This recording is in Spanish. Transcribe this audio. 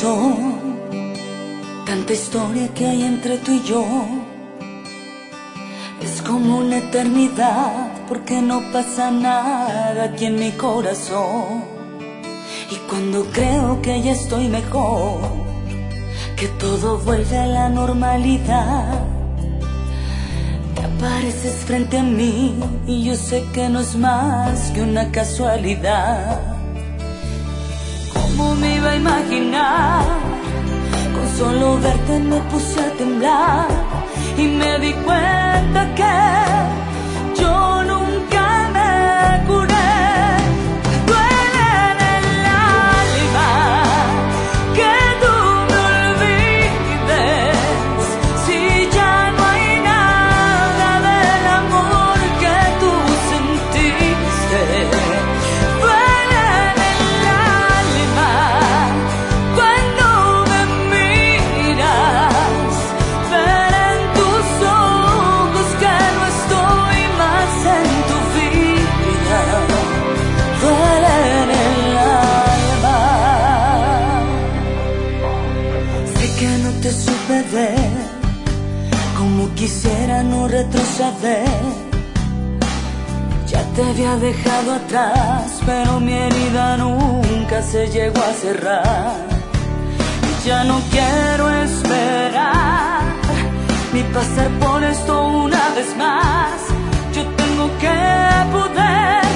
corazón, tanta historia que hay entre tú y yo. Es como una eternidad porque no pasa nada aquí en mi corazón. Y cuando creo que ya estoy mejor, que todo vuelve a la normalidad, te apareces frente a mí y yo sé que no es más que una casualidad. ¿Cómo me iba a imaginar? Con solo verte me puse a temblar y me di cuenta que yo nunca me curé. Duele en el alma que tú me olvides, si ya no hay nada del amor que tú sentiste. Duele en el alma cuando me miras, ver en tus ojos que no estoy más en tu vida. Duele en el alma. Sé que no te supe ver como quisiera no retroceder. Ya te había dejado atrás, pero mi herida nunca se llegó a cerrar. Ya no quiero esperar ni pasar por esto una vez más. Yo tengo que poder